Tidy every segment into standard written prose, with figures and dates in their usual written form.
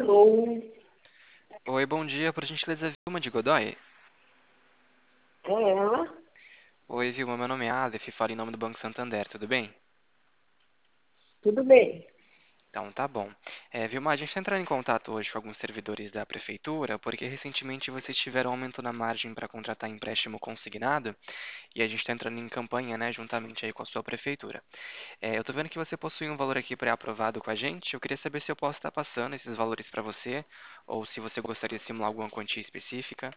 Alô, Oi, bom dia, por gentileza, Vilma de Godoy? é ela? Oi, Vilma, meu nome é Aleph, falo em nome do Banco Santander, tudo bem? Tudo bem? Então, tá bom. Vilma, a gente está entrando em contato hoje com alguns servidores da Prefeitura, porque recentemente vocês tiveram aumento na margem para contratar empréstimo consignado, e a gente está entrando em campanha, né, juntamente aí com a sua Prefeitura. Eu tô vendo que você possui um valor aqui pré-aprovado com a gente, eu queria saber se eu posso estar passando esses valores para você, ou se você gostaria de simular alguma quantia específica.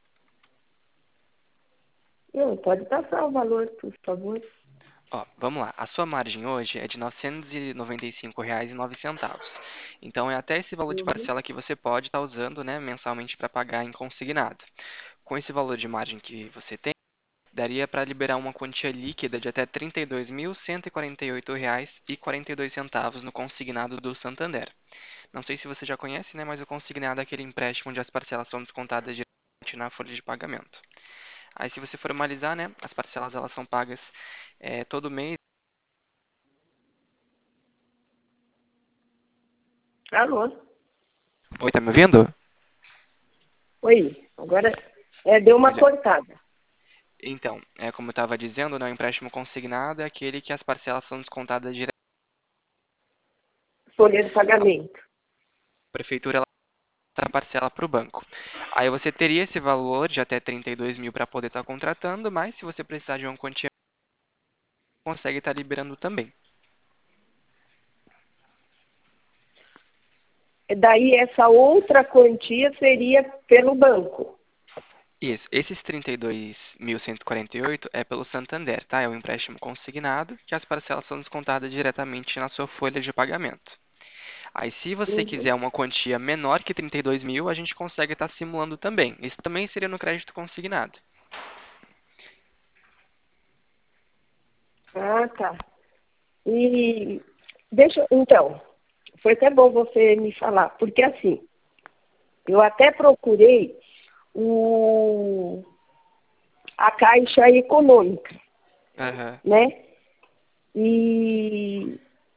Não, pode passar o valor, por favor. Ó, vamos lá. A sua margem hoje é de R$ 995,09. Então, é até esse valor de Uhum. parcela que você pode estar usando, né, mensalmente para pagar em consignado. Com esse valor de margem que você tem, daria para liberar uma quantia líquida de até R$ 32.148,42 no consignado do Santander. Não sei se você já conhece, né, mas o consignado é aquele empréstimo onde as parcelas são descontadas diretamente na folha de pagamento. Aí, se você formalizar, né, as parcelas elas são pagas todo mês. Alô? Oi, tá me ouvindo? Oi, agora deu uma Melhor. cortada. Então, como eu estava dizendo, né, o empréstimo consignado é aquele que as parcelas são descontadas direto Folha de à pagamento. prefeitura, ela dá a parcela para o banco. Aí você teria esse valor de até 32 mil para poder estar contratando, mas se você precisar de uma quantia, consegue estar liberando também. E daí essa outra quantia seria pelo banco. Isso, esses 32.148 é pelo Santander, tá? É um empréstimo consignado que as parcelas são descontadas diretamente na sua folha de pagamento. Aí, se você Uhum. quiser uma quantia menor que 32 mil, a gente consegue estar simulando também. Isso também seria no crédito consignado. Ah, tá. E então, foi até bom você me falar, porque assim, eu até procurei o, a Caixa Econômica, Aham. né? E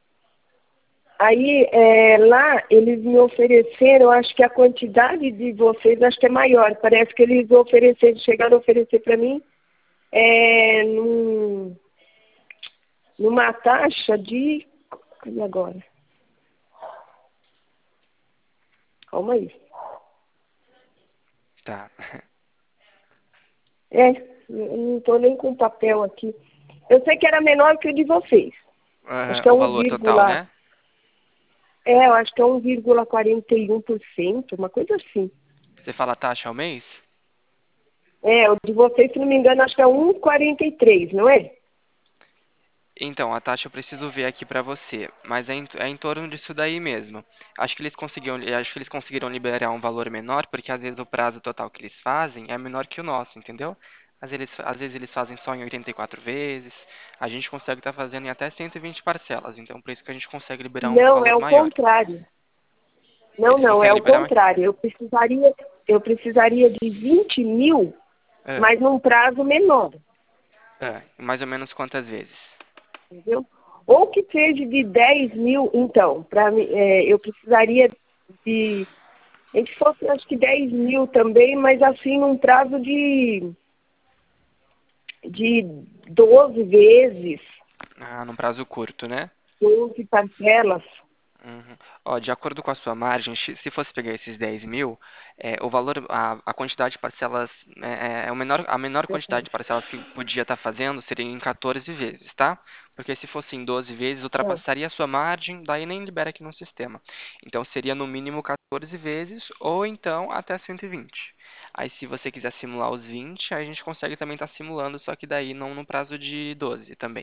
aí, lá, eles me ofereceram, acho que a quantidade de vocês, acho que é maior. Parece que eles ofereceram, chegaram a oferecer para mim num, numa taxa de... Cadê agora? Calma aí. Tá. Eu não estou nem com papel aqui. Eu sei que era menor que o de vocês. Acho Aham, que é o um valor total, vírgula... né? Eu acho que é 1,41%, uma coisa assim. Você fala taxa ao mês? O de vocês, se não me engano, acho que é 1,43, não é? Então, a taxa eu preciso ver aqui para você, mas é em torno disso daí mesmo. Acho que eles conseguiram liberar um valor menor, porque às vezes o prazo total que eles fazem é menor que o nosso, entendeu? Às vezes eles fazem só em 84 vezes, a gente consegue estar fazendo em até 120 parcelas, então por isso que a gente consegue liberar um Não, é valor o maior. contrário. Não, Eles não, é conseguem o liberar mais? contrário. Eu precisaria de 20 mil, É, mas num prazo menor, mais ou menos quantas vezes? entendeu? Ou que seja de 10 mil, então, eu precisaria de, a gente fosse acho que 10 mil também, mas assim num prazo de 12 vezes, Ah, num prazo curto, né? 12 parcelas. Uhum. Ó, de acordo com a sua margem, se fosse pegar esses 10 mil, o valor, a quantidade de parcelas, a menor quantidade de parcelas que podia estar fazendo seria em 14 vezes, tá? Porque se fosse em 12 vezes, Ah, ultrapassaria a sua margem, daí nem libera aqui no sistema. Então seria no mínimo 14 vezes, ou então até 120. Aí se você quiser simular os 20, aí a gente consegue também estar simulando, só que daí não no prazo de 12 também.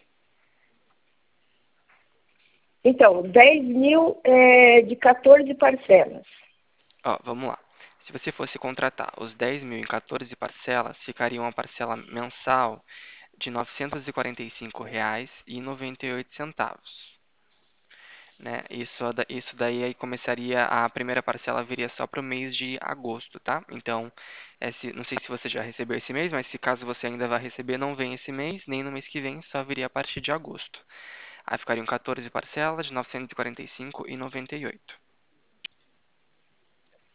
então, 10 mil de 14 parcelas. Ó, vamos lá. Se você fosse contratar os 10 mil em 14 parcelas, ficaria uma parcela mensal de R$ 945,98, né? Isso daí aí começaria, a primeira parcela viria só para o mês de agosto, tá? Então, não sei se você já recebeu esse mês, mas se caso você ainda vai receber, não vem esse mês, nem no mês que vem, só viria a partir de agosto. Aí ficariam 14 parcelas de R$ 945,98.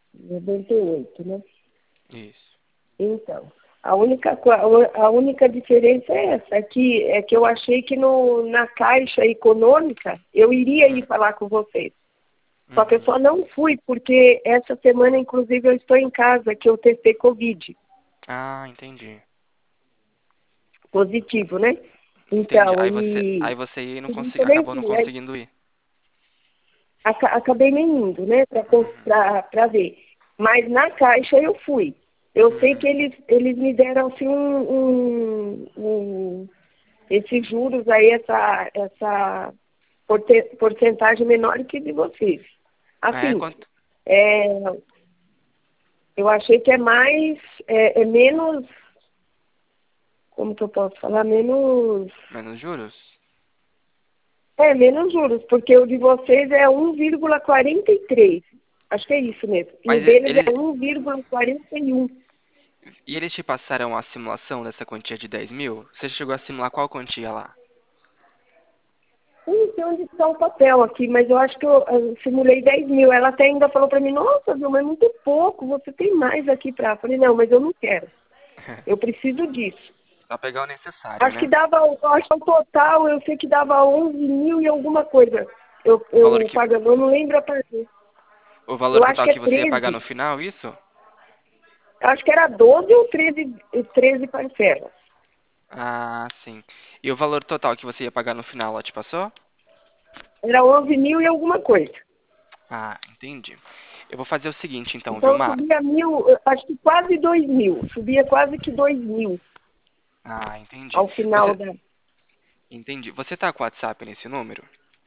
98, né? Isso. Então, a única diferença é essa, é que eu achei que na Caixa Econômica eu iria ir falar com vocês. Só que eu Uhum. só não fui, porque essa semana, inclusive, eu estou em casa, que eu testei Covid Ah, entendi. positivo, né? Entendi. Então, Aí e você ia e não por isso consegui, eu nem acabou não fui. Aí, conseguindo ir. acabei nem indo, né, Uhum. para ver. Mas na Caixa eu fui. Eu sei que Uhum. eles me deram assim esses juros aí, essa porcentagem menor que de vocês. É, Assim, quanto? é, eu achei que é menos, como que eu posso falar, Menos juros? menos juros, porque o de vocês é 1,43. Acho que é isso mesmo. E o Mas deles é eles, 1,41. e eles te passaram a simulação dessa quantia de 10 mil? Você chegou a simular qual quantia lá? Eu não sei onde está o papel aqui, mas eu acho que eu simulei 10 mil. Ela até ainda falou para mim, nossa, Vilma, é muito pouco, você tem mais aqui para... Eu falei, não, mas eu não quero. Eu preciso disso. Só pegar o necessário, Acho que né? acho que o total, eu sei que dava 11 mil e alguma coisa. O valor Eu que, pagando, eu não lembro a partir. o valor Eu acho total que é que você ia pagar 13. no final, isso? Eu acho que era 12 ou 13 parcelas. Ah, sim. E o valor total que você ia pagar no final, ela te passou? Era 11 mil e alguma coisa. Ah, entendi. Eu vou fazer o seguinte, então, Então eu Vilmar. subia acho que quase 2 mil. Subia quase que 2 mil Ah, entendi. ao final Você, da... entendi. Você tá com o WhatsApp nesse número?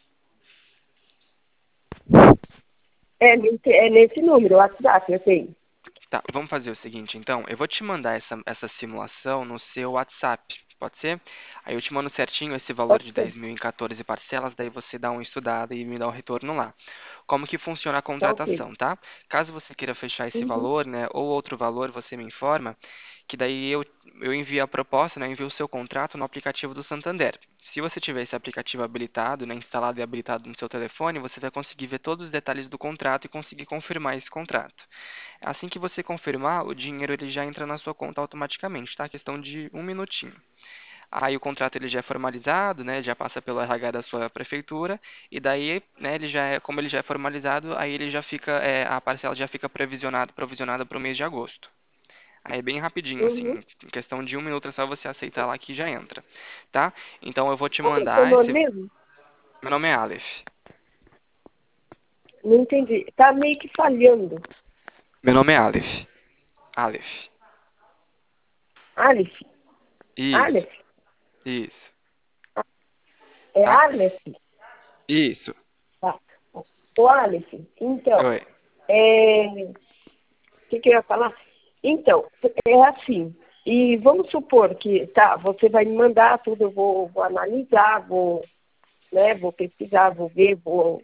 É nesse número, o WhatsApp, eu tenho. Tá, vamos fazer o seguinte, então. Eu vou te mandar essa simulação no seu WhatsApp, pode ser? Aí eu te mando certinho esse valor Pode de ser. 10 mil em 14 parcelas, daí você dá uma estudada e me dá o retorno lá. Como que funciona a Tá ok. contratação, tá? Caso você queira fechar esse Uhum, valor, né, ou outro valor, você me informa, que daí eu envio a proposta, né, envio o seu contrato no aplicativo do Santander. Se você tiver esse aplicativo habilitado, né, instalado e habilitado no seu telefone, você vai conseguir ver todos os detalhes do contrato e conseguir confirmar esse contrato. Assim que você confirmar, o dinheiro ele já entra na sua conta automaticamente, tá? Questão de um minutinho. Aí o contrato ele já é formalizado, né? Já passa pelo RH da sua prefeitura e daí, né? Ele já é, como ele já é formalizado, aí ele já fica, a parcela já fica provisionada para o mês de agosto. Aí é bem rapidinho, assim, uhum. em questão de um minuto é só você aceitar lá que já entra, tá? Então eu vou te Qual que é o seu mandar nome esse. mesmo? Meu nome é Aleph. Não entendi. Tá meio que falhando. Meu nome é Aleph. Aleph. Aleph? Isso, Aleph? isso, É tá? Aleph? Isso. Tá. O Aleph, então, Oi. o que eu ia falar? Então, é assim, e vamos supor que, tá, você vai me mandar tudo, eu vou analisar, vou pesquisar, vou ver,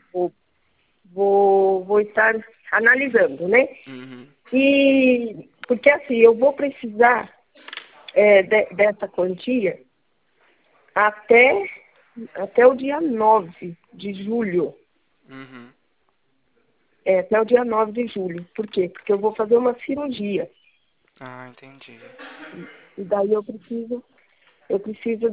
vou estar analisando, né? Uhum. E, porque assim, eu vou precisar dessa quantia até, até o dia 9 de julho. Uhum. Até o dia 9 de julho. Por quê? Porque eu vou fazer uma cirurgia. Ah, entendi. E daí eu preciso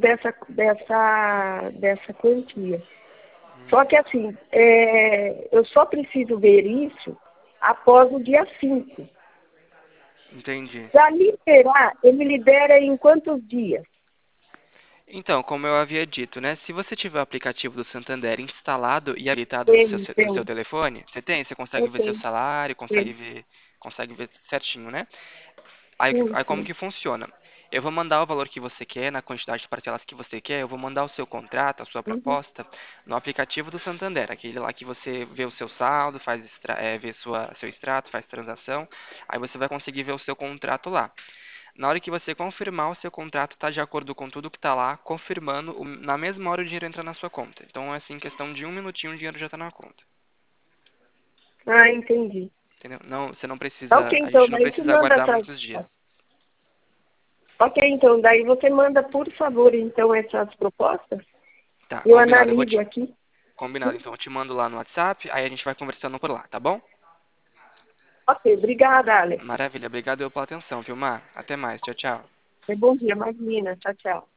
dessa quantia. Só que assim, eu só preciso ver isso após o dia 5. Entendi. Para liberar, ele libera em quantos dias? Então, como eu havia dito, né? Se você tiver o aplicativo do Santander instalado e habilitado Tem, no seu tem, telefone, você tem? Você consegue eu ver seu tenho, salário, tem. consegue ver certinho, né? Aí como Sim. que funciona? Eu vou mandar o valor que você quer, na quantidade de parcelas que você quer, eu vou mandar o seu contrato, a sua Uhum. proposta, no aplicativo do Santander, aquele lá que você vê o seu saldo, vê seu extrato, faz transação, aí você vai conseguir ver o seu contrato lá. Na hora que você confirmar, o seu contrato está de acordo com tudo que está lá, confirmando, na mesma hora o dinheiro entra na sua conta. Então, assim, em questão de um minutinho, o dinheiro já está na conta. Ah, entendi. Entendeu? Não, você não Tá ok, precisa, a então, gente não daí você precisa manda aguardar essas. muitos dias. Ok, então, daí você manda, por favor, então, essas propostas. Tá, Eu combinado. analiso aqui. Combinado. Então, eu te mando lá no WhatsApp, aí a gente vai conversando por lá, tá bom? Ok, obrigada, Alex. Maravilha, obrigado eu pela atenção, Vilmar. Até mais, tchau, tchau. Bom dia, Magdalena. Tchau, tchau.